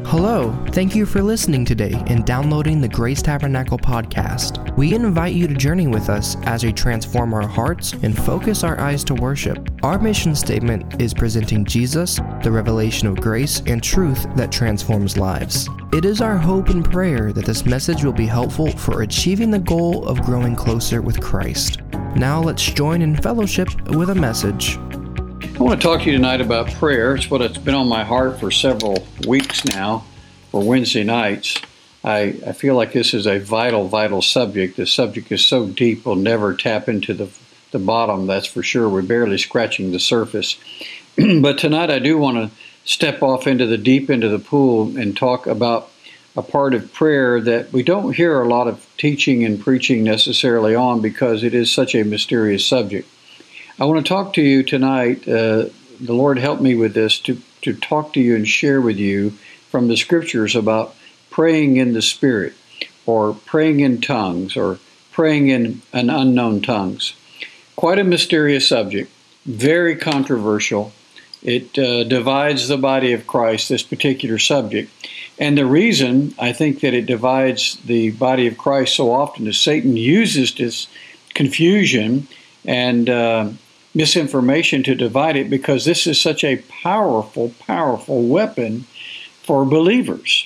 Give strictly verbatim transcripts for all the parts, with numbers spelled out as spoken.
Hello, thank you for listening today and downloading the Grace Tabernacle podcast. We invite you to journey with us as we transform our hearts and focus our eyes to worship. Our mission statement is presenting Jesus, the revelation of grace and truth that transforms lives. It is our hope and prayer that this message will be helpful for achieving the goal of growing closer with Christ. Now let's join in fellowship with a message. I want to talk to you tonight about prayer. It's what it's been on my heart for several weeks now, for Wednesday nights. I, I feel like this is a vital, vital subject. The subject is so deep we'll never tap into the, the bottom, that's for sure. We're barely scratching the surface. But tonight I do want to step off into the deep end of the pool and talk about a part of prayer that we don't hear a lot of teaching and preaching necessarily on because it is such a mysterious subject. I want to talk to you tonight. Uh, the Lord helped me with this to, to talk to you and share with you from the scriptures about praying in the Spirit, or praying in tongues, or praying in an unknown tongues. Quite a mysterious subject, very controversial. It uh, divides the body of Christ, this particular subject. And the reason I think that it divides the body of Christ so often is Satan uses this confusion and uh, misinformation to divide it, because this is such a powerful, powerful weapon for believers.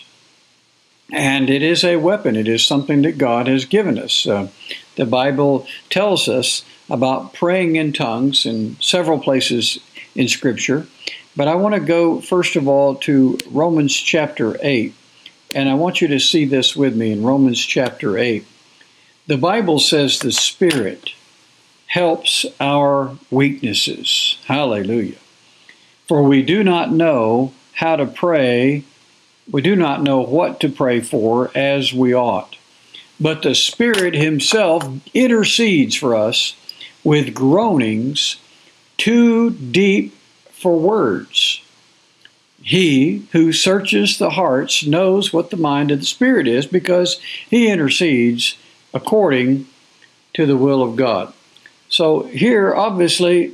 And it is a weapon. It is something that God has given us. Uh, the Bible tells us about praying in tongues in several places in Scripture. But I want to go, first of all, to Romans chapter eight. And I want you to see this with me in Romans chapter eight. The Bible says the Spirit helps our weaknesses. Hallelujah. For we do not know how to pray, we do not know what to pray for as we ought. But the Spirit Himself intercedes for us with groanings too deep for words. He who searches the hearts knows what the mind of the Spirit is, because He intercedes according to the will of God. So here, obviously,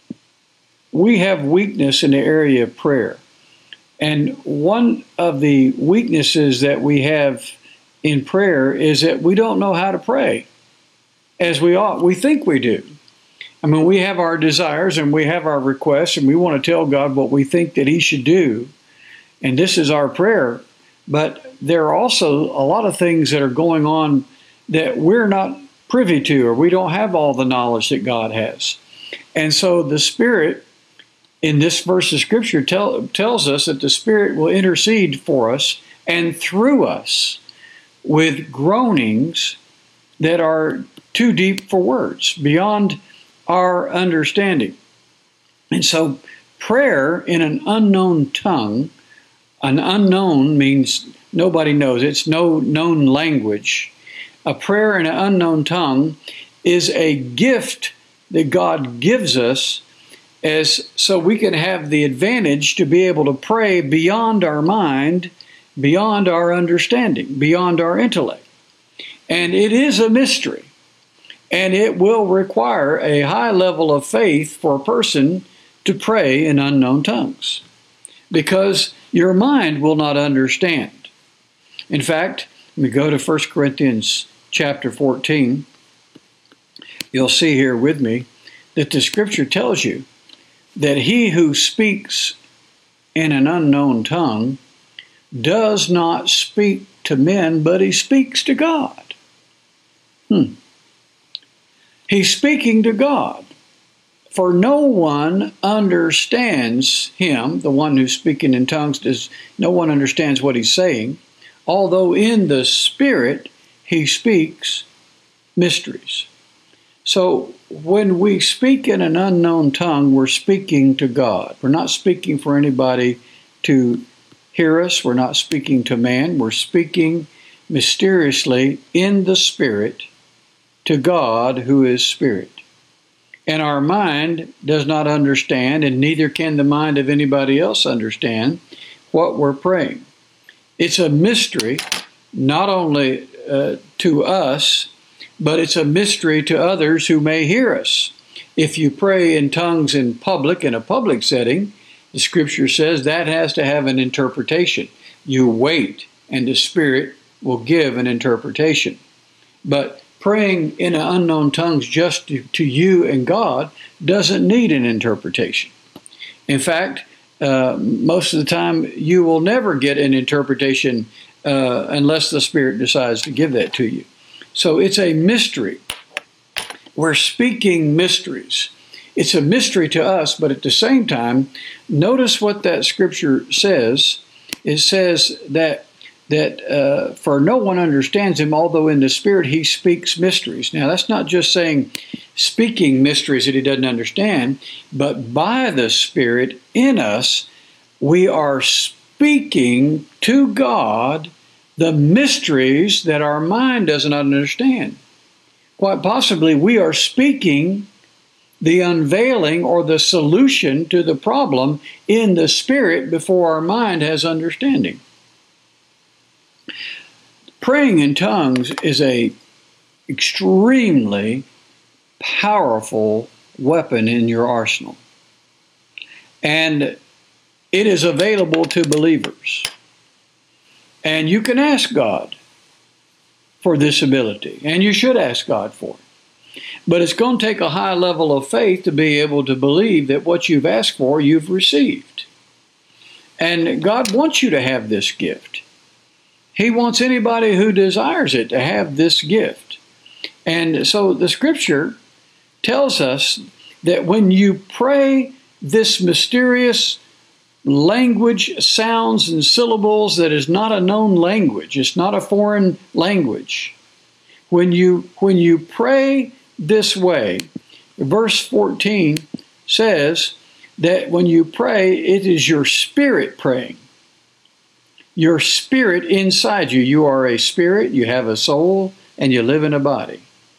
we have weakness in the area of prayer. And one of the weaknesses that we have in prayer is that we don't know how to pray as we ought. We think we do. I mean, we have our desires and we have our requests, and we want to tell God what we think that He should do. And this is our prayer. But there are also a lot of things that are going on that we're not privy to, or we don't have all the knowledge that God has. And so the Spirit, in this verse of Scripture, tell, tells us that the Spirit will intercede for us and through us with groanings that are too deep for words, beyond our understanding. And so prayer in an unknown tongue, an unknown means nobody knows, it's no known language. A prayer in an unknown tongue is a gift that God gives us as so we can have the advantage to be able to pray beyond our mind, beyond our understanding, beyond our intellect. And it is a mystery. And it will require a high level of faith for a person to pray in unknown tongues, because your mind will not understand. In fact, let me go to First Corinthians chapter fourteen. You'll see here with me that the Scripture tells you that he who speaks in an unknown tongue does not speak to men, but he speaks to God. Hmm. He's speaking to God. For no one understands him, the one who's speaking in tongues, does, no one understands what he's saying, although in the Spirit he speaks mysteries. So when we speak in an unknown tongue, we're speaking to God. We're not speaking for anybody to hear us. We're not speaking to man. We're speaking mysteriously in the Spirit to God, who is Spirit. And our mind does not understand, and neither can the mind of anybody else understand what we're praying. It's a mystery, not only uh, to us, but it's a mystery to others who may hear us. If you pray in tongues in public, in a public setting, the Scripture says that has to have an interpretation. You wait, and the Spirit will give an interpretation. But praying in unknown tongues just to, to you and God doesn't need an interpretation. In fact, uh, most of the time you will never get an interpretation uh, unless the Spirit decides to give that to you. So it's a mystery. We're speaking mysteries. It's a mystery to us, but at the same time, notice what that scripture says. It says that that uh, for no one understands him, although in the Spirit he speaks mysteries. Now, that's not just saying speaking mysteries that he doesn't understand, but by the Spirit in us, we are speaking to God the mysteries that our mind doesn't understand. Quite possibly, we are speaking the unveiling or the solution to the problem in the Spirit before our mind has understanding. Praying in tongues is a extremely powerful weapon in your arsenal. And it is available to believers. And you can ask God for this ability, and you should ask God for it. But it's going to take a high level of faith to be able to believe that what you've asked for, you've received. And God wants you to have this gift. He wants anybody who desires it to have this gift. And so the scripture tells us that when you pray this mysterious language, sounds, and syllables that is not a known language, it's not a foreign language. When you, when you pray this way, verse fourteen says that when you pray, it is your spirit praying. Your spirit inside you. You are a spirit, you have a soul, and you live in a body.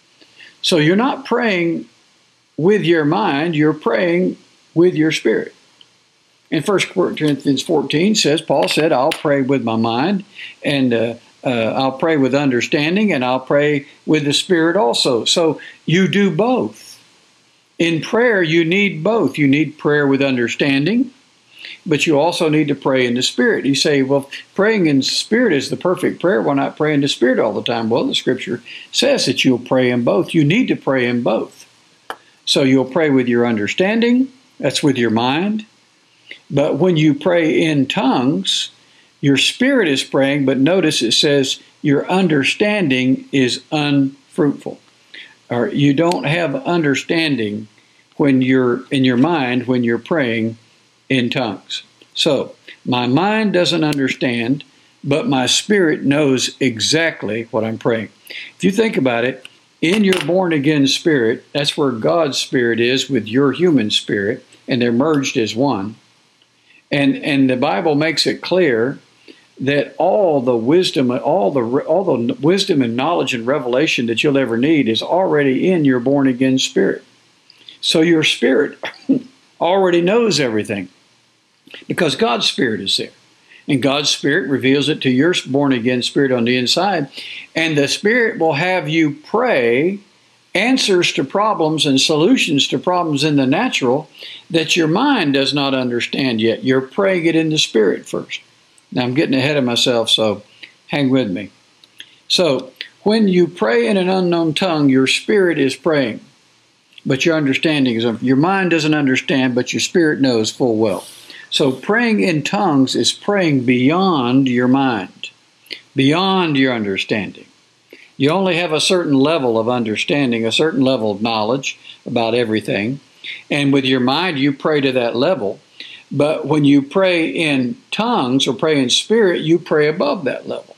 So you're not praying with your mind, you're praying with your spirit. In First Corinthians fourteen says, Paul said, I'll pray with my mind, and uh, uh, I'll pray with understanding, and I'll pray with the Spirit also. So you do both. In prayer, you need both. You need prayer with understanding, but you also need to pray in the Spirit. You say, well, praying in the Spirit is the perfect prayer. Why not pray in the Spirit all the time? Well, the Scripture says that you'll pray in both. You need to pray in both. So you'll pray with your understanding. That's with your mind. But when you pray in tongues, your spirit is praying, but notice it says your understanding is unfruitful. Or you don't have understanding when you're in your mind when you're praying in tongues. So, my mind doesn't understand, but my spirit knows exactly what I'm praying. If you think about it, in your born-again spirit, that's where God's spirit is with your human spirit, and they're merged as one. And and the Bible makes it clear that all the wisdom, all the all the wisdom and knowledge and revelation that you'll ever need is already in your born-again spirit. So your spirit already knows everything because God's Spirit is there. And God's Spirit reveals it to your born-again spirit on the inside. And the Spirit will have you pray answers to problems and solutions to problems in the natural that your mind does not understand yet. You're praying it in the Spirit first. Now, I'm getting ahead of myself, so hang with me. So, when you pray in an unknown tongue, your spirit is praying, but your understanding is, your mind doesn't understand, but your spirit knows full well. So, praying in tongues is praying beyond your mind, beyond your understanding. You only have a certain level of understanding, a certain level of knowledge about everything. And with your mind, you pray to that level. But when you pray in tongues or pray in spirit, you pray above that level.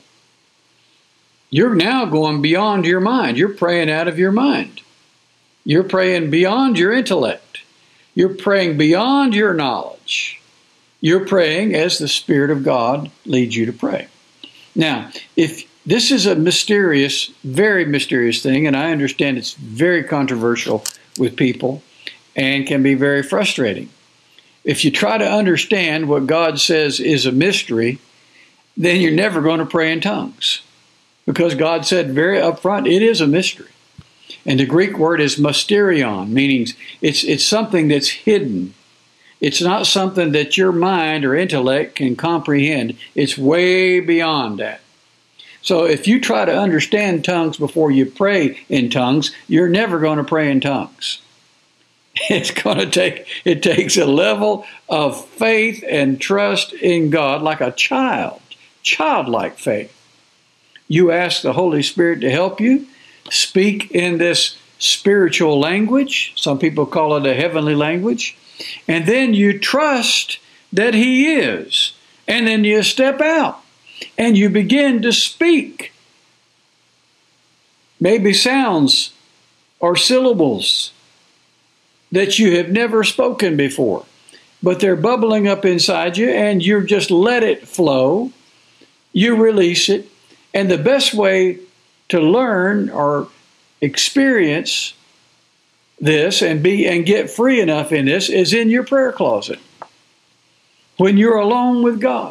You're now going beyond your mind. You're praying out of your mind. You're praying beyond your intellect. You're praying beyond your knowledge. You're praying as the Spirit of God leads you to pray. Now, if this is a mysterious, very mysterious thing, and I understand it's very controversial with people and can be very frustrating. If you try to understand what God says is a mystery, then you're never going to pray in tongues. Because God said very upfront, it is a mystery. And the Greek word is mysterion, meaning it's, it's something that's hidden. It's not something that your mind or intellect can comprehend. It's way beyond that. So if you try to understand tongues before you pray in tongues, you're never going to pray in tongues. It's going to take, it takes a level of faith and trust in God like a child, childlike faith. You ask the Holy Spirit to help you speak in this spiritual language. Some people call it a heavenly language. And then you trust that He is. And then you step out and you begin to speak. Maybe sounds or syllables that you have never spoken before, but they're bubbling up inside you, and you just let it flow. You release it. And the best way to learn or experience this and be and get free enough in this is in your prayer closet, when you're alone with God.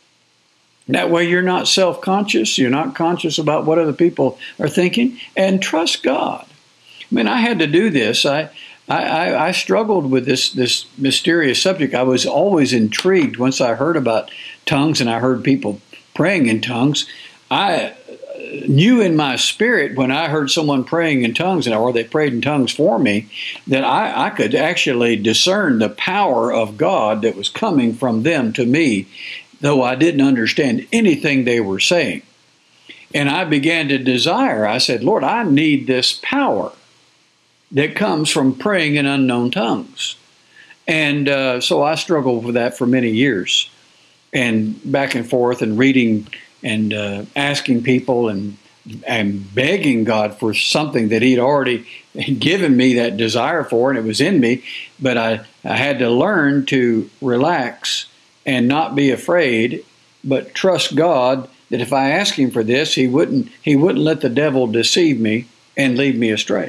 That way you're not self-conscious, you're not conscious about what other people are thinking, and trust God. I mean, I had to do this. I I, I struggled with this this mysterious subject. I was always intrigued once I heard about tongues and I heard people praying in tongues. I knew in my spirit when I heard someone praying in tongues, or they prayed in tongues for me, that I, I could actually discern the power of God that was coming from them to me, though I didn't understand anything they were saying. And I began to desire, I said, Lord, I need this power that comes from praying in unknown tongues. And uh, so I struggled with that for many years, and back and forth and reading and uh, asking people and, and begging God for something that He'd already given me that desire for, and it was in me. But I, I had to learn to relax and not be afraid, but trust God that if I ask Him for this, He wouldn't, He wouldn't let the devil deceive me and lead me astray.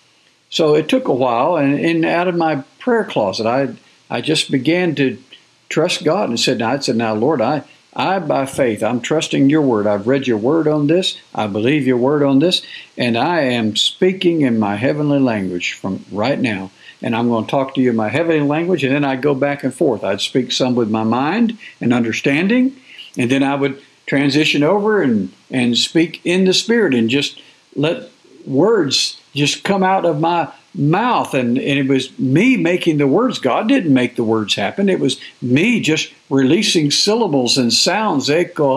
So it took a while, and, and out of my prayer closet, I I just began to trust God and said, I said, now, Lord, I, I, by faith, I'm trusting your word. I've read your word on this. I believe your word on this, and I am speaking in my heavenly language from right now. And I'm going to talk to you in my heavenly language, and then I'd go back and forth. I'd speak some with my mind and understanding, and then I would transition over and, and speak in the Spirit and just let words just come out of my mouth. And, and it was me making the words. God didn't make the words happen. It was me just releasing syllables and sounds. And at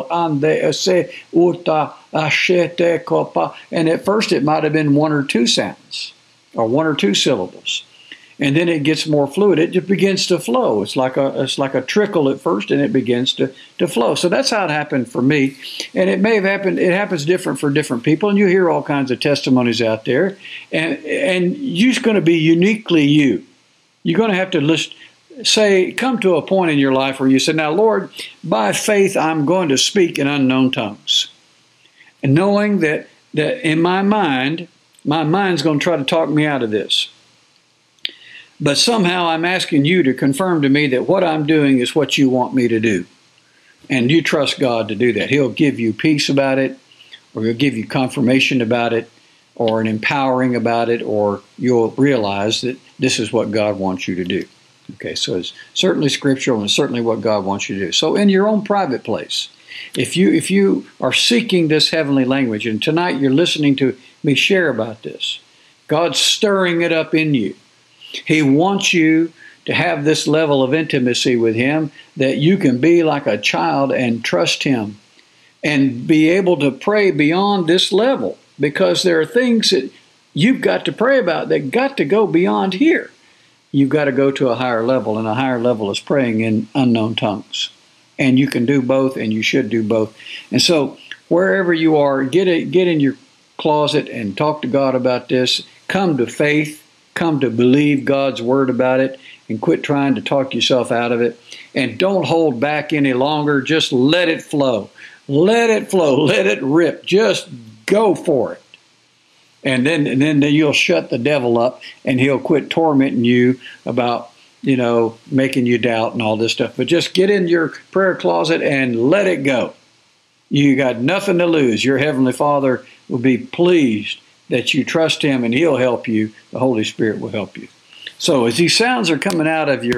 first it might have been one or two sounds or one or two syllables. And then it gets more fluid. It just begins to flow. It's like a it's like a trickle at first, and it begins to, to flow. So that's how it happened for me. And it may have happened, it happens different for different people, and you hear all kinds of testimonies out there. And and you're just going to be uniquely you. You're going to have to list, say, come to a point in your life where you say, now, Lord, by faith, I'm going to speak in unknown tongues. And knowing that, that in my mind, my mind's going to try to talk me out of this. But somehow I'm asking you to confirm to me that what I'm doing is what you want me to do. And you trust God to do that. He'll give you peace about it, or He'll give you confirmation about it, or an empowering about it, or you'll realize that this is what God wants you to do. Okay, so it's certainly scriptural and certainly what God wants you to do. So in your own private place, if you if you are seeking this heavenly language, and tonight you're listening to me share about this, God's stirring it up in you. He wants you to have this level of intimacy with Him that you can be like a child and trust Him and be able to pray beyond this level, because there are things that you've got to pray about that got to go beyond here. You've got to go to a higher level, and a higher level is praying in unknown tongues. And you can do both, and you should do both. And so wherever you are, get a, get in your closet and talk to God about this. Come to faith. Come to believe God's word about it, and quit trying to talk yourself out of it. And don't hold back any longer. Just let it flow. Let it flow. Let it rip. Just go for it. And then, and then you'll shut the devil up, and he'll quit tormenting you about, you know, making you doubt and all this stuff. But just get in your prayer closet and let it go. You got nothing to lose. Your Heavenly Father will be pleased that you trust Him, and He'll help you. The Holy Spirit will help you. So as these sounds are coming out of your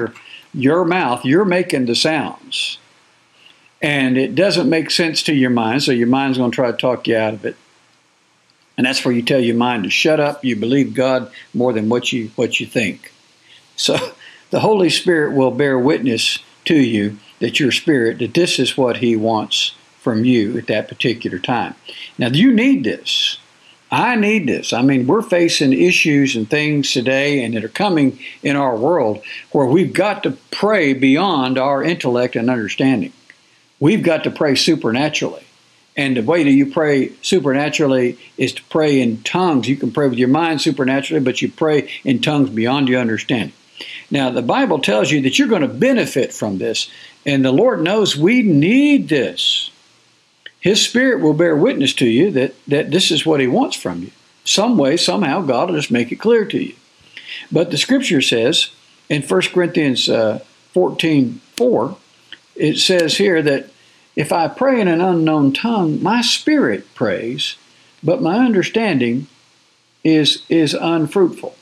your mouth, you're making the sounds. And it doesn't make sense to your mind, so your mind's going to try to talk you out of it. And that's where you tell your mind to shut up. You believe God more than what you what you think. So the Holy Spirit will bear witness to you that your spirit, that this is what He wants from you at that particular time. Now, you need this. I need this. I mean, we're facing issues and things today and that are coming in our world where we've got to pray beyond our intellect and understanding. We've got to pray supernaturally. And the way that you pray supernaturally is to pray in tongues. You can pray with your mind supernaturally, but you pray in tongues beyond your understanding. Now, the Bible tells you that you're going to benefit from this, and the Lord knows we need this. His Spirit will bear witness to you that, that this is what He wants from you. Some way, somehow, God will just make it clear to you. But the Scripture says in First Corinthians uh, fourteen four, it says here that if I pray in an unknown tongue, my spirit prays, but my understanding is, is unfruitful.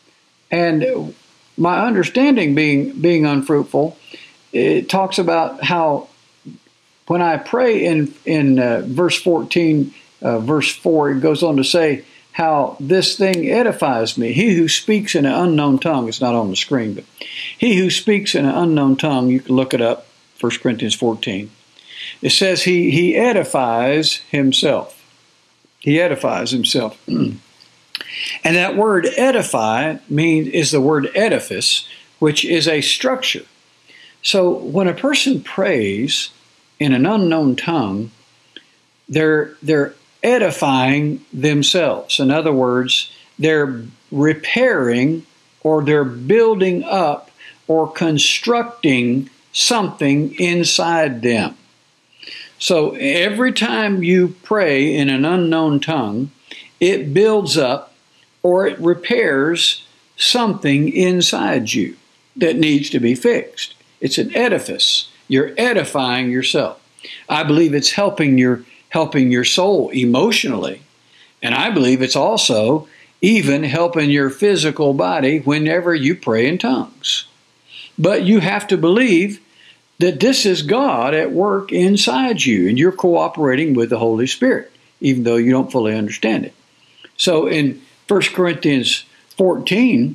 And my understanding being, being unfruitful, it talks about how when I pray in, in uh, verse fourteen, uh, verse four, it goes on to say how this thing edifies me. He who speaks in an unknown tongue, it's not on the screen, but he who speaks in an unknown tongue, you can look it up, First Corinthians fourteen. It says he, he edifies himself. He edifies himself. And that word edify means is the word edifice, which is a structure. So when a person prays in an unknown tongue, they're they're edifying themselves. In other words, they're repairing or they're building up or constructing something inside them. So every time you pray in an unknown tongue, it builds up or it repairs something inside you that needs to be fixed. It's an edifice. You're edifying yourself. I believe it's helping your helping your soul emotionally. And I believe it's also even helping your physical body whenever you pray in tongues. But you have to believe that this is God at work inside you, and you're cooperating with the Holy Spirit, even though you don't fully understand it. So in First Corinthians fourteen,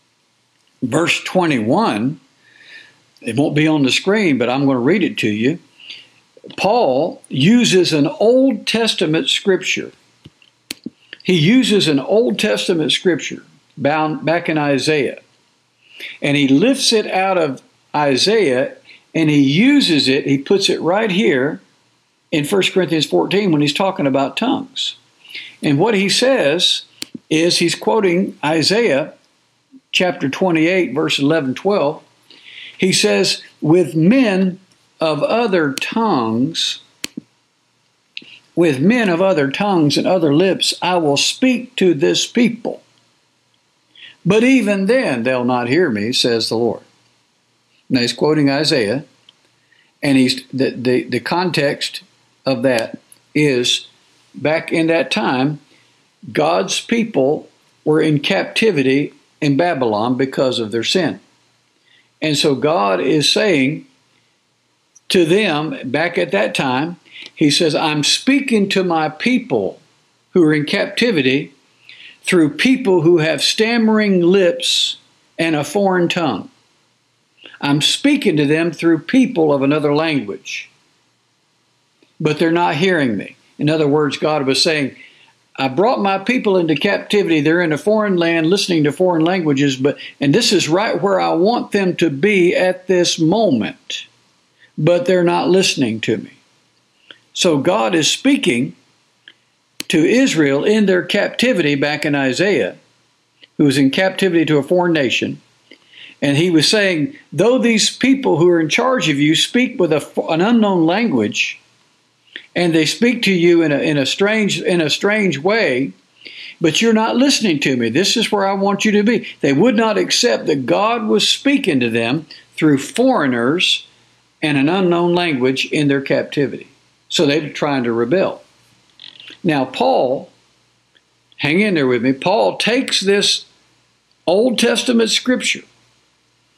verse twenty-one, it won't be on the screen, but I'm going to read it to you. Paul uses an Old Testament scripture. He uses an Old Testament scripture bound back in Isaiah, and he lifts it out of Isaiah and he uses it, he puts it right here in First Corinthians fourteen when he's talking about tongues. And what he says is he's quoting Isaiah chapter twenty-eight, verse eleven, twelve. He says, with men of other tongues, with men of other tongues and other lips, I will speak to this people. But even then they'll not hear me, says the Lord. Now he's quoting Isaiah, and he's the, the, the context of that is back in that time, God's people were in captivity in Babylon because of their sin. And so God is saying to them back at that time, He says, I'm speaking to my people who are in captivity through people who have stammering lips and a foreign tongue. I'm speaking to them through people of another language, but they're not hearing me. In other words, God was saying, I brought my people into captivity. They're in a foreign land listening to foreign languages, but and this is right where I want them to be at this moment, but they're not listening to me. So God is speaking to Israel in their captivity back in Isaiah, who was in captivity to a foreign nation. And he was saying, though these people who are in charge of you speak with a, an unknown language, and they speak to you in a, in a strange in a strange way, but you're not listening to me. This is where I want you to be. They would not accept that God was speaking to them through foreigners and an unknown language in their captivity. So they were trying to rebel. Now Paul, hang in there with me, Paul takes this Old Testament scripture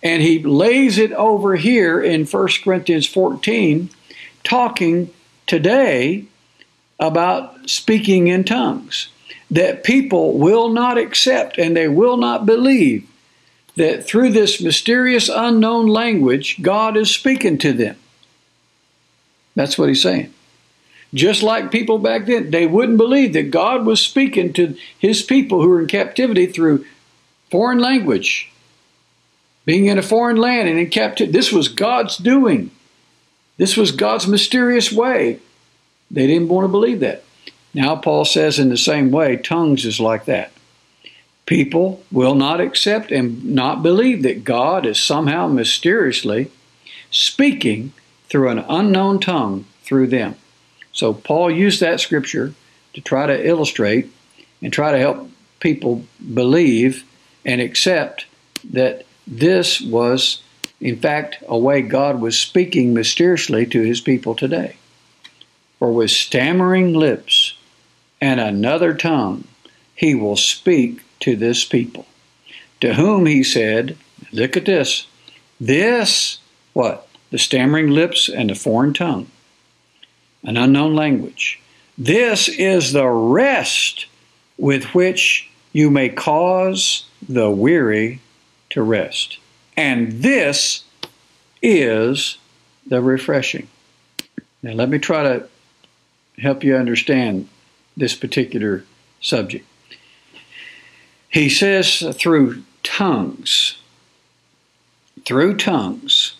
And he lays it over here in First Corinthians fourteen, talking today about speaking in tongues. That people will not accept and they will not believe that through this mysterious unknown language, God is speaking to them. That's what he's saying. Just like people back then, they wouldn't believe that God was speaking to his people who were in captivity through foreign language. Being in a foreign land and in captivity. This was God's doing. This was God's mysterious way. They didn't want to believe that. Now Paul says in the same way, tongues is like that. People will not accept and not believe that God is somehow mysteriously speaking through an unknown tongue through them. So Paul used that scripture to try to illustrate and try to help people believe and accept that this was, in fact, a way God was speaking mysteriously to his people today. For with stammering lips and another tongue, he will speak to this people, to whom he said, look at this, this, what? The stammering lips and the foreign tongue, an unknown language. This is the rest with which you may cause the weary to rest. And this is the refreshing. Now let me try to help you understand this particular subject. He says through tongues, through tongues,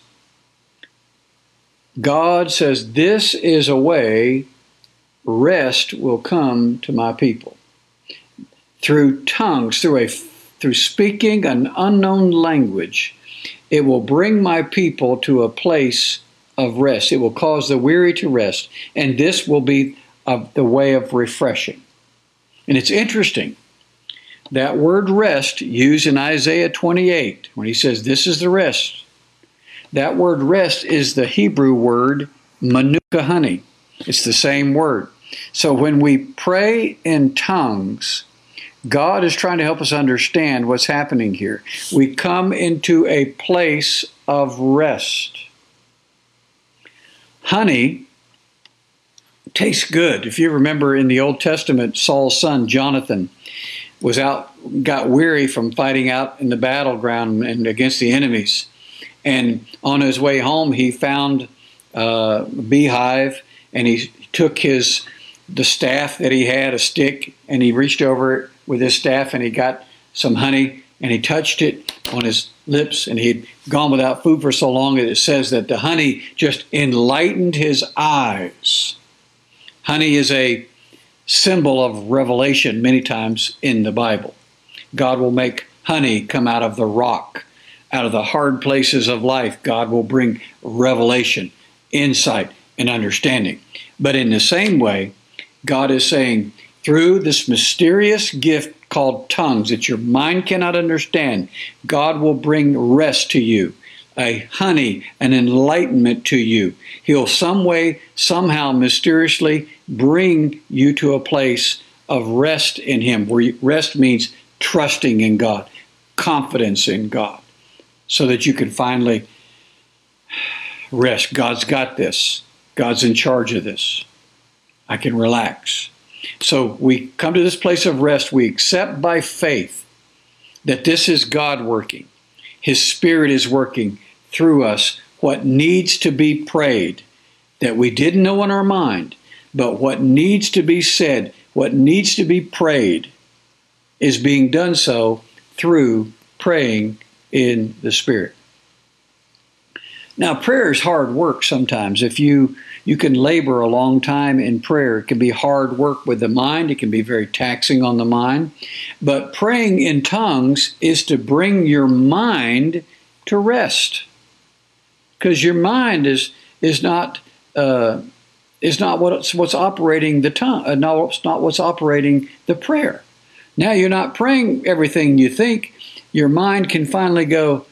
God says this is a way rest will come to my people. Through tongues, through a through speaking an unknown language, it will bring my people to a place of rest. It will cause the weary to rest, and this will be of the way of refreshing. And it's interesting, that word rest used in Isaiah twenty-eight, when he says this is the rest, that word rest is the Hebrew word manuka honey. It's the same word. So when we pray in tongues, God is trying to help us understand what's happening here. We come into a place of rest. Honey tastes good. If you remember in the Old Testament, Saul's son Jonathan was out, got weary from fighting out in the battleground and against the enemies. And on his way home, he found a beehive, and he took his the staff that he had, a stick, and he reached over it with his staff, and he got some honey, and he touched it on his lips, and he'd gone without food for so long that it says that the honey just enlightened his eyes. Honey is a symbol of revelation many times in the Bible. God will make honey come out of the rock, out of the hard places of life. God will bring revelation, insight, and understanding. But in the same way, God is saying, through this mysterious gift called tongues that your mind cannot understand, God will bring rest to you, a honey, an enlightenment to you. He'll some way, somehow, mysteriously bring you to a place of rest in Him, where rest means trusting in God, confidence in God, so that you can finally rest. God's got this. God's in charge of this. I can relax. So we come to this place of rest. We accept by faith that this is God working. His Spirit is working through us what needs to be prayed that we didn't know in our mind, but what needs to be said, what needs to be prayed is being done so through praying in the Spirit. Now, prayer is hard work sometimes. If you you can labor a long time in prayer, it can be hard work with the mind. It can be very taxing on the mind. But praying in tongues is to bring your mind to rest, because your mind is is not uh, is not what's what's operating the tongue. Uh, no, it's not what's operating the prayer. Now you're not praying everything you think. Your mind can finally go,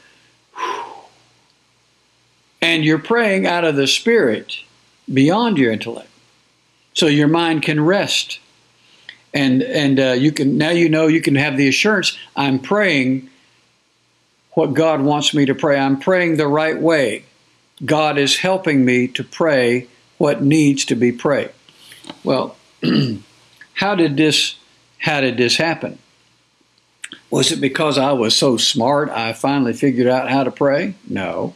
and you're praying out of the Spirit beyond your intellect. So your mind can rest. And and uh, you can now you know you can have the assurance, I'm praying what God wants me to pray. I'm praying the right way. God is helping me to pray what needs to be prayed. Well, how did this, how did this happen? Was it because I was so smart I finally figured out how to pray? No.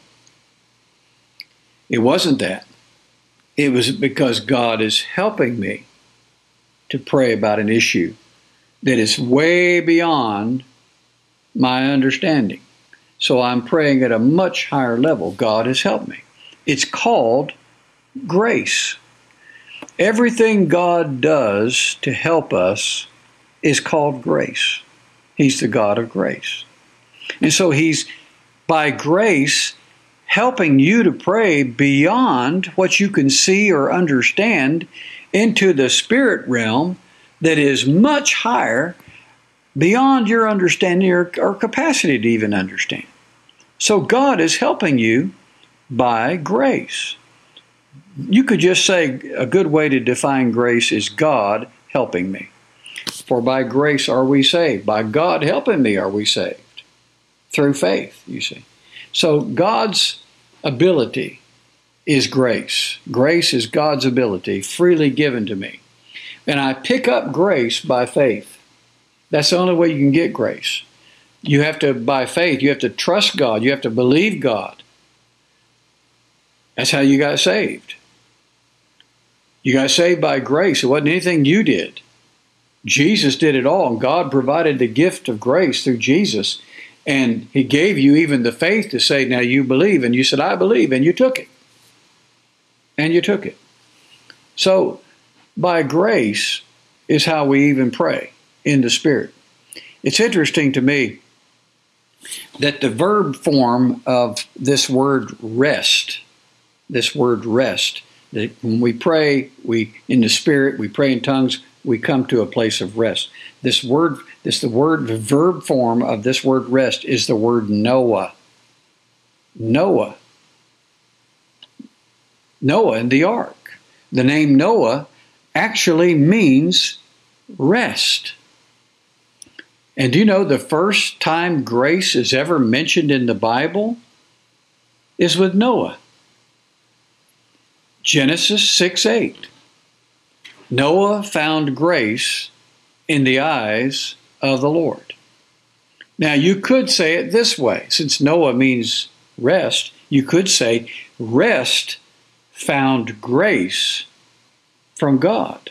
It wasn't that. It was because God is helping me to pray about an issue that is way beyond my understanding. So I'm praying at a much higher level. God has helped me. It's called grace. Everything God does to help us is called grace. He's the God of grace. And so He's, by grace, helping you to pray beyond what you can see or understand into the spirit realm that is much higher beyond your understanding or, or capacity to even understand. So God is helping you by grace. You could just say a good way to define grace is God helping me. For by grace are we saved. By God helping me are we saved. Through faith, you see. So God's ability is grace. Grace is God's ability freely given to me. And I pick up grace by faith. That's the only way you can get grace. You have to, by faith, you have to trust God. You have to believe God. That's how you got saved. You got saved by grace. It wasn't anything you did. Jesus did it all, and God provided the gift of grace through Jesus. And He gave you even the faith to say, now you believe. And you said, I believe. And you took it. And you took it. So, by grace is how we even pray in the Spirit. It's interesting to me that the verb form of this word rest, this word rest, that when we pray, we in the Spirit, we pray in tongues, we come to a place of rest. This word, this the word, the verb form of this word rest is the word Noah. Noah. Noah and the ark. The name Noah actually means rest. And do you know the first time grace is ever mentioned in the Bible is with Noah? Genesis six eight. Noah found grace in the eyes of the Lord. Now you could say it this way. Since Noah means rest, you could say rest found grace from God.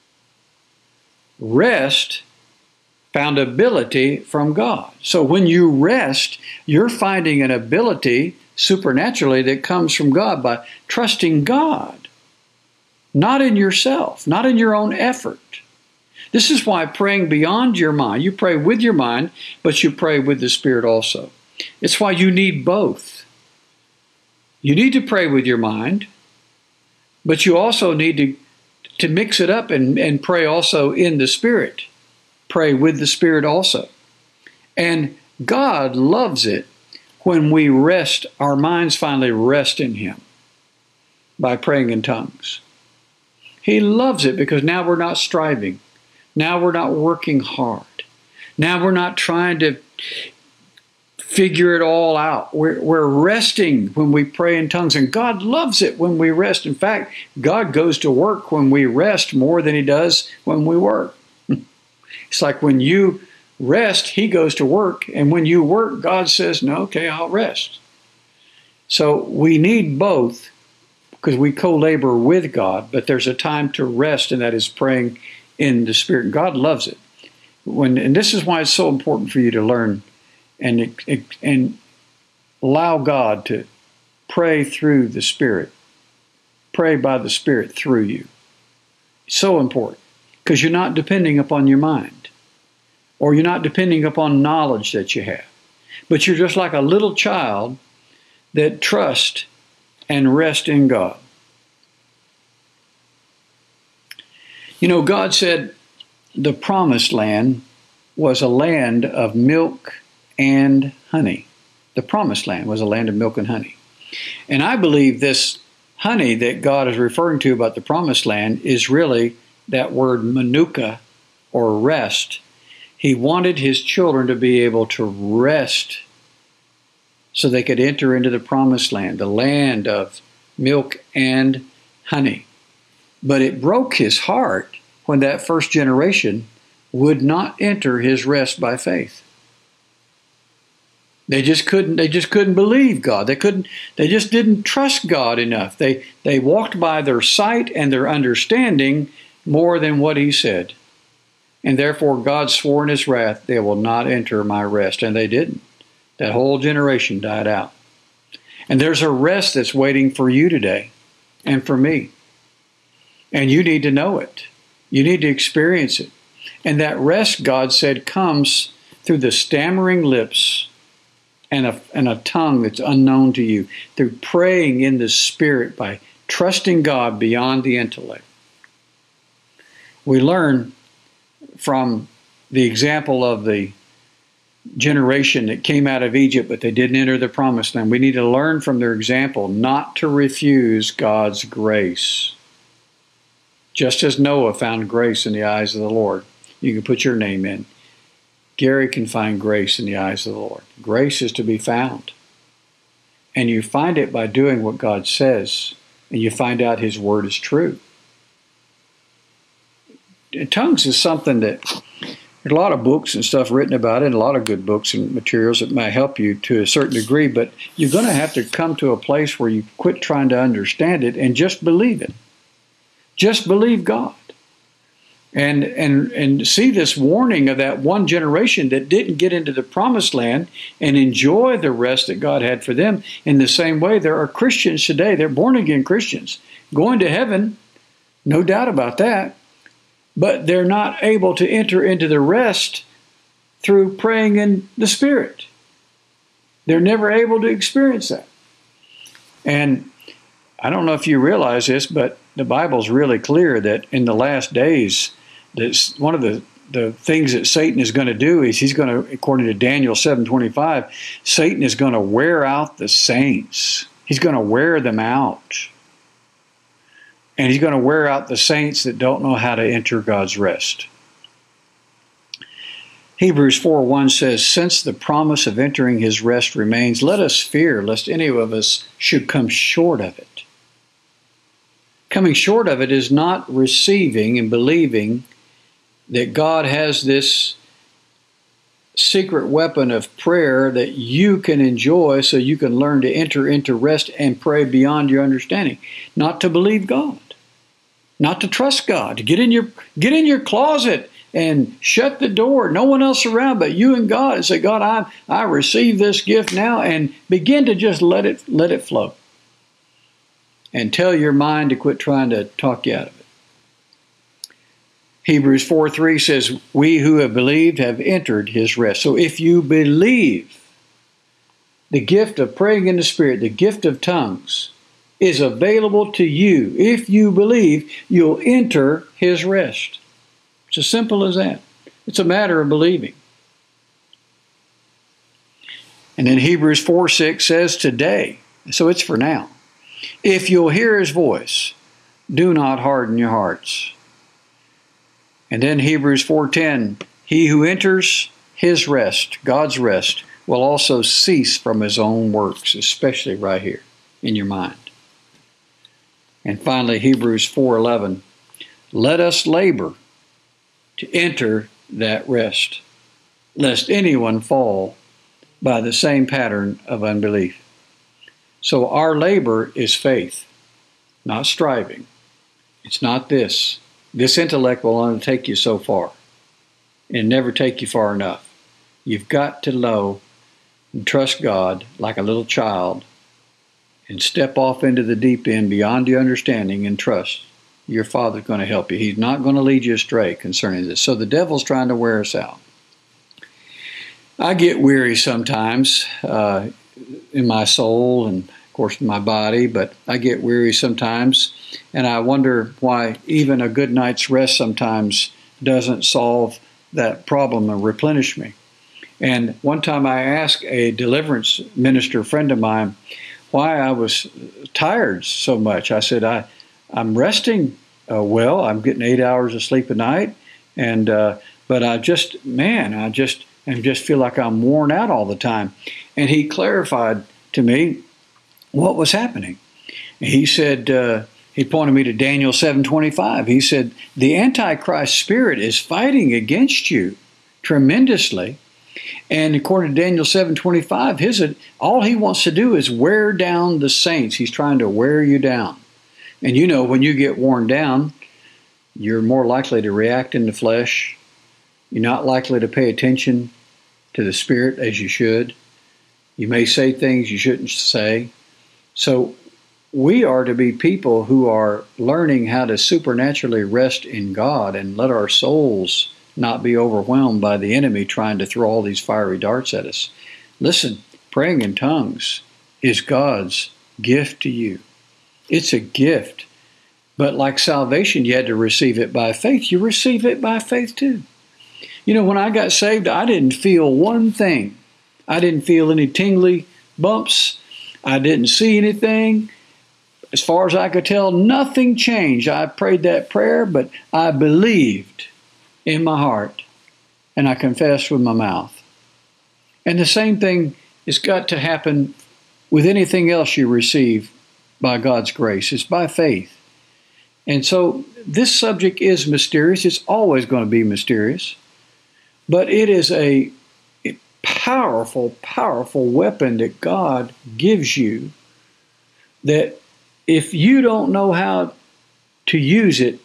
Rest found ability from God. So when you rest, you're finding an ability supernaturally that comes from God by trusting God. Not in yourself, not in your own effort. This is why praying beyond your mind, you pray with your mind, but you pray with the Spirit also. It's why you need both. You need to pray with your mind, but you also need to, to mix it up and, and pray also in the Spirit. Pray with the Spirit also. And God loves it when we rest, our minds finally rest in Him by praying in tongues. He loves it because now we're not striving. Now we're not working hard. Now we're not trying to figure it all out. We're, we're resting when we pray in tongues, and God loves it when we rest. In fact, God goes to work when we rest more than He does when we work. It's like when you rest, He goes to work, and when you work, God says, no, okay, I'll rest. So we need both, because we co-labor with God, but there's a time to rest, and that is praying in the Spirit. God loves it. When, and this is why it's so important for you to learn and, and allow God to pray through the Spirit. Pray by the Spirit through you. It's so important, because you're not depending upon your mind, or you're not depending upon knowledge that you have, but you're just like a little child that trusts and rest in God. You know, God said the promised land was a land of milk and honey. The promised land was a land of milk and honey. And I believe this honey that God is referring to about the promised land is really that word manuka, or rest. He wanted His children to be able to rest so they could enter into the promised land, the land of milk and honey. But it broke his heart when that first generation would not enter his rest by faith. They just couldn't, they just couldn't believe God. They couldn't, they just didn't trust God enough. They, they walked by their sight and their understanding more than what he said. And therefore God swore in his wrath, they will not enter my rest. And they didn't. That whole generation died out. And there's a rest that's waiting for you today and for me. And you need to know it. You need to experience it. And that rest, God said, comes through the stammering lips and a, and a tongue that's unknown to you, through praying in the Spirit by trusting God beyond the intellect. We learn from the example of the generation that came out of Egypt, but they didn't enter the promised land. We need to learn from their example not to refuse God's grace. Just as Noah found grace in the eyes of the Lord. You can put your name in. Gary can find grace in the eyes of the Lord. Grace is to be found. And you find it by doing what God says, and you find out his word is true. Tongues is something that there's a lot of books and stuff written about it, and a lot of good books and materials that might help you to a certain degree, but you're going to have to come to a place where you quit trying to understand it and just believe it. Just believe God. And, and, and see this warning of that one generation that didn't get into the promised land and enjoy the rest that God had for them. In the same way, there are Christians today, they're born-again Christians, going to heaven, no doubt about that, but they're not able to enter into the rest through praying in the Spirit. They're never able to experience that. And I don't know if you realize this, but the Bible's really clear that in the last days, that's one of the, the things that Satan is going to do is he's going to, according to Daniel seven twenty-five, Satan is going to wear out the saints. He's going to wear them out. And he's going to wear out the saints that don't know how to enter God's rest. Hebrews four one says, since the promise of entering his rest remains, let us fear lest any of us should come short of it. Coming short of it is not receiving and believing that God has this secret weapon of prayer that you can enjoy so you can learn to enter into rest and pray beyond your understanding. Not to believe God. Not to trust God. To get in your, get in your closet and shut the door. No one else around but you and God. And say, God, I, I receive this gift now, and begin to just let it, let it flow. And tell your mind to quit trying to talk you out of it. Hebrews four three says, we who have believed have entered his rest. So if you believe, the gift of praying in the Spirit, the gift of tongues, is available to you. If you believe, you'll enter his rest. It's as simple as that. It's a matter of believing. And then Hebrews four six says today, so it's for now. If you'll hear his voice, do not harden your hearts. And then Hebrews four ten, he who enters his rest, God's rest, will also cease from his own works, especially right here in your mind. And finally, Hebrews four eleven, let us labor to enter that rest, lest anyone fall by the same pattern of unbelief. So our labor is faith, not striving. It's not this. This intellect will only take you so far and never take you far enough. You've got to know and trust God like a little child and step off into the deep end beyond your understanding and trust. Your Father's going to help you. He's not going to lead you astray concerning this. So the devil's trying to wear us out. I get weary sometimes uh, in my soul and, of course, in my body, but I get weary sometimes, and I wonder why even a good night's rest sometimes doesn't solve that problem and replenish me. And one time I asked a deliverance minister friend of mine why I was tired so much. I said, I, I'm resting uh, well. I'm getting eight hours of sleep a night, and uh, but I just, man, I just and just feel like I'm worn out all the time. And he clarified to me what was happening. He said, uh, he pointed me to Daniel seven twenty-five. He said, the Antichrist spirit is fighting against you tremendously. And according to Daniel seven twenty-five, his, all he wants to do is wear down the saints. He's trying to wear you down. And you know, when you get worn down, you're more likely to react in the flesh. You're not likely to pay attention to the Spirit as you should. You may say things you shouldn't say. So we are to be people who are learning how to supernaturally rest in God and let our souls not be overwhelmed by the enemy trying to throw all these fiery darts at us. Listen, praying in tongues is God's gift to you. It's a gift. But like salvation, you had to receive it by faith. You receive it by faith too. You know, when I got saved, I didn't feel one thing. I didn't feel any tingly bumps. I didn't see anything. As far as I could tell, nothing changed. I prayed that prayer, but I believed in my heart, and I confessed with my mouth. And the same thing has got to happen with anything else you receive by God's grace. It's by faith. And so this subject is mysterious. It's always going to be mysterious. But it is a powerful, powerful weapon that God gives you that if you don't know how to use it,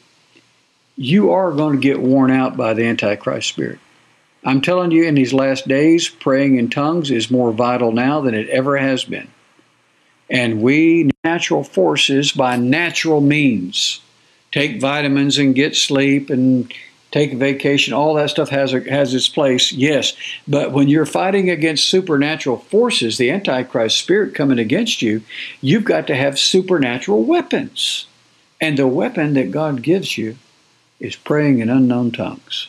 you are going to get worn out by the Antichrist spirit. I'm telling you, in these last days, praying in tongues is more vital now than it ever has been. And we, natural forces, by natural means, take vitamins and get sleep and take a vacation. All that stuff has a, has its place, yes. But when you're fighting against supernatural forces, the Antichrist spirit coming against you, you've got to have supernatural weapons. And the weapon that God gives you is praying in unknown tongues.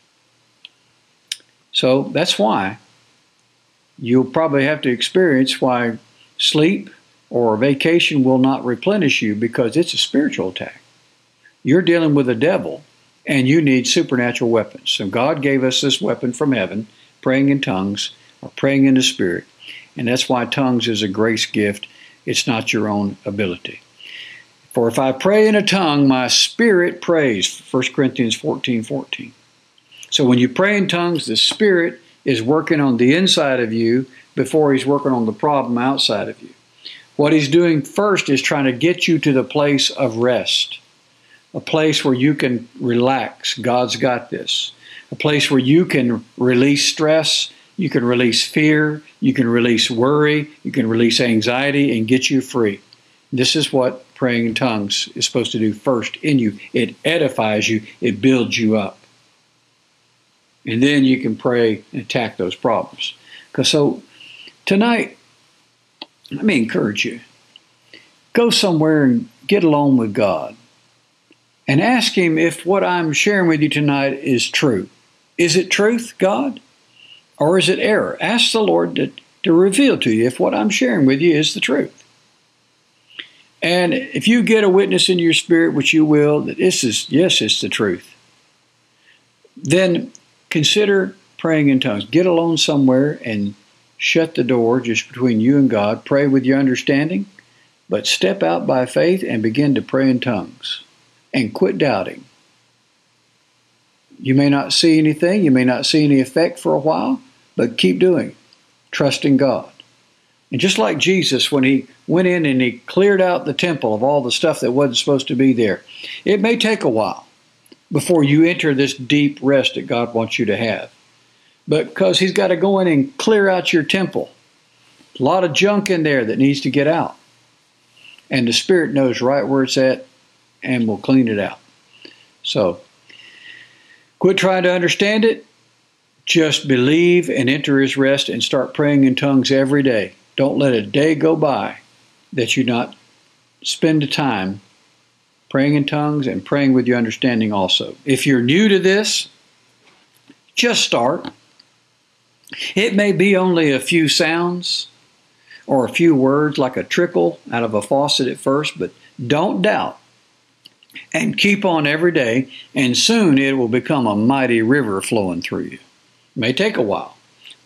So that's why you'll probably have to experience why sleep or vacation will not replenish you, because it's a spiritual attack. You're dealing with the devil, and you need supernatural weapons. So God gave us this weapon from heaven, praying in tongues or praying in the Spirit. And that's why tongues is a grace gift. It's not your own ability. For if I pray in a tongue, my spirit prays. First Corinthians fourteen fourteen. So when you pray in tongues, the Spirit is working on the inside of you before He's working on the problem outside of you. What He's doing first is trying to get you to the place of rest, a place where you can relax. God's got this. A place where you can release stress, you can release fear, you can release worry, you can release anxiety and get you free. This is what praying in tongues is supposed to do first in you. It edifies you. It builds you up. And then you can pray and attack those problems. Because so tonight, let me encourage you. Go somewhere and get alone with God. And ask Him if what I'm sharing with you tonight is true. Is it truth, God? Or is it error? Ask the Lord to, to reveal to you if what I'm sharing with you is the truth. And if you get a witness in your spirit, which you will, that this is, yes, it's the truth, then consider praying in tongues. Get alone somewhere and shut the door just between you and God. Pray with your understanding, but step out by faith and begin to pray in tongues. And quit doubting. You may not see anything, you may not see any effect for a while, but keep doing it, trusting God. And just like Jesus, when He went in and He cleared out the temple of all the stuff that wasn't supposed to be there, it may take a while before you enter this deep rest that God wants you to have. But because He's got to go in and clear out your temple, a lot of junk in there that needs to get out. And the Spirit knows right where it's at, and we'll clean it out. So, quit trying to understand it. Just believe and enter His rest and start praying in tongues every day. Don't let a day go by that you not spend the time praying in tongues and praying with your understanding also. If you're new to this, just start. It may be only a few sounds or a few words like a trickle out of a faucet at first, but don't doubt. And keep on every day, and soon it will become a mighty river flowing through you. It may take a while,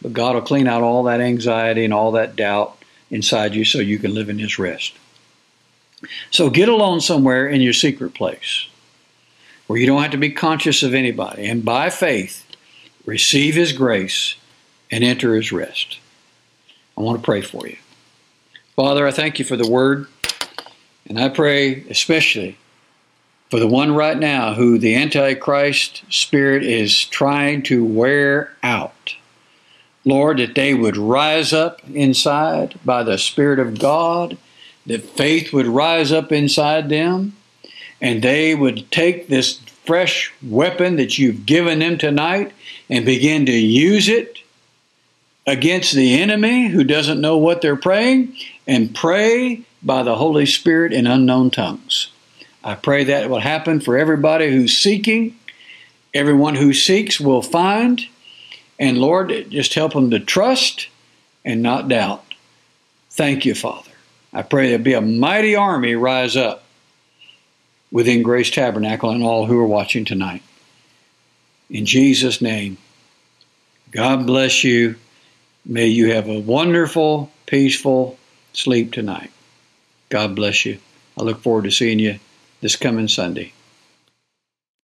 But God will clean out all that anxiety and all that doubt inside you so you can live in His rest. So get alone somewhere in your secret place where you don't have to be conscious of anybody. And by faith, receive His grace and enter His rest. I want to pray for you. Father, I thank You for the Word. And I pray especially for the one right now who the Antichrist spirit is trying to wear out. Lord, that they would rise up inside by the Spirit of God, that faith would rise up inside them, and they would take this fresh weapon that You've given them tonight and begin to use it against the enemy who doesn't know what they're praying, and pray by the Holy Spirit in unknown tongues. I pray that will happen for everybody who's seeking. Everyone who seeks will find. And Lord, just help them to trust and not doubt. Thank You, Father. I pray there'll be a mighty army rise up within Grace Tabernacle and all who are watching tonight. In Jesus' name, God bless you. May you have a wonderful, peaceful sleep tonight. God bless you. I look forward to seeing you this coming Sunday.